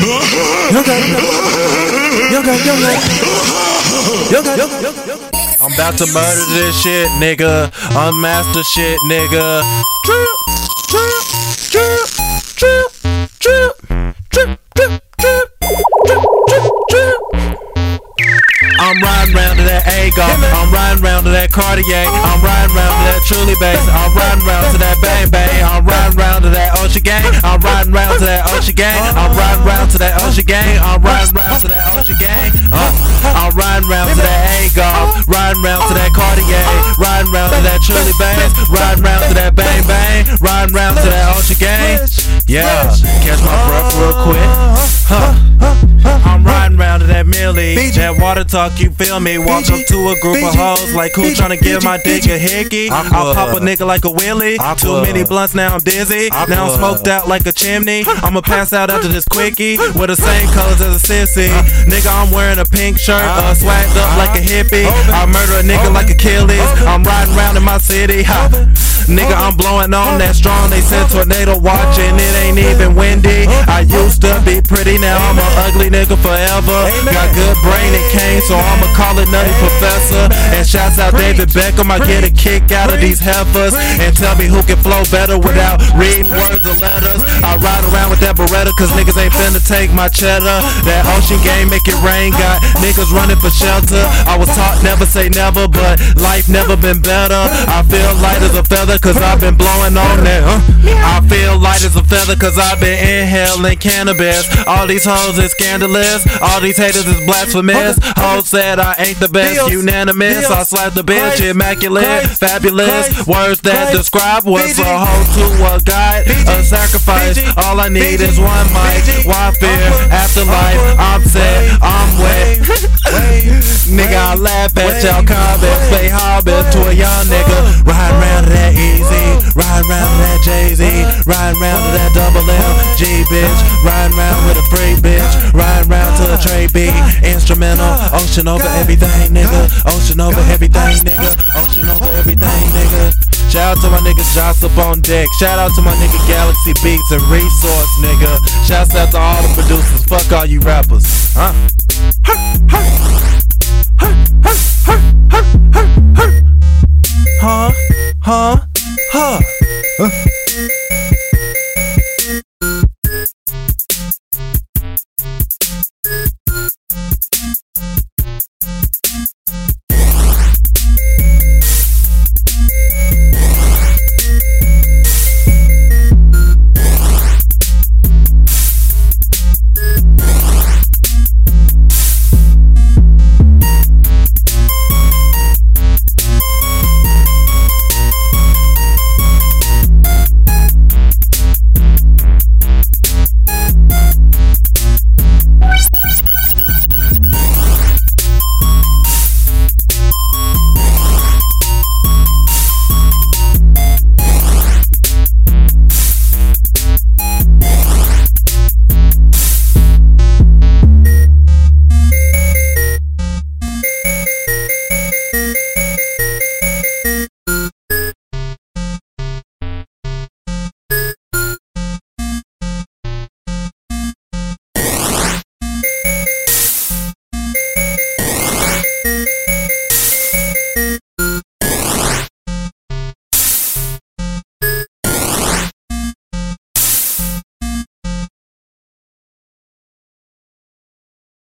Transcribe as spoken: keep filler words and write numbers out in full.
I'm about to murder this shit, nigga. Unmaster shit, nigga. I'm riding round to that Agar. I'm riding round to that Cartier. I'm riding round to that Truly Bass. I'm riding round to that Bang Bang. I'm riding round to that Ocean Gang. I'm riding round to that Ocean Gang. I'm riding round to that Ocean Gang. I'm riding round to that Ocean Gang. Uh, I'm riding round to that Agar. Riding round to that Cartier. Riding round to that Truly Bass. Riding round to that Bang Bang. Riding round to that Ocean Gang. Yeah, catch my breath real quick. Huh. I'm riding round to that Millie. That water talk, you feel me? Walk up to a group of hoes like who tryna give my dick a hickey. I'll pop a nigga like a willy. Too many blunts, now I'm dizzy. Now I'm smoked out like a chimney. I'ma pass out after this quickie with the same colors as a sissy. Nigga, I'm wearing a pink shirt, uh, swagged up like a hippie. I murder a nigga like Achilles. I'm riding around in my city. Ha. Nigga, I'm blowing on that strong. They said tornado watch and it ain't even windy. I used to be pretty, now I'm an ugly nigga forever. Got good brain and cane, so I'ma call it Nutty Professor. And shouts out David Beckham, I get a kick out of these heifers. And tell me who can flow better without reading words or letters. I ride around with that Beretta, cause niggas ain't finna take my cheddar. That Ocean Gang make it rain, got niggas running for shelter. I was taught never say never, but life never been better. I feel light as a feather, cause I've been blowing on that. Huh? I feel light as a feather, cause I've been inhaling cannabis. All these hoes is scandalous, all these haters is blasphemous. Hoes said I ain't the best, unanimous. I slapped the bitch, immaculate, fabulous. Words that describe what's a hoe to a god, a sacrifice. All I need is one mic. Why fear afterlife? I'm set, I'm wet. Nigga, I laugh at y'all comments. Play hobbits to a young nigga. Ride round to that Easy, ride round to that Jay-Z, ride round to that Double M G bitch, ride round with a free bitch, ride round to a Trey B instrumental. Ocean over everything, nigga. Ocean over everything, nigga. Ocean over everything, nigga. Shout out to my niggas Joss up on deck. Shout out to my nigga Galaxy Beats and Resource, nigga. Shouts out to all the producers. Fuck all you rappers. Huh? Huh? Huh?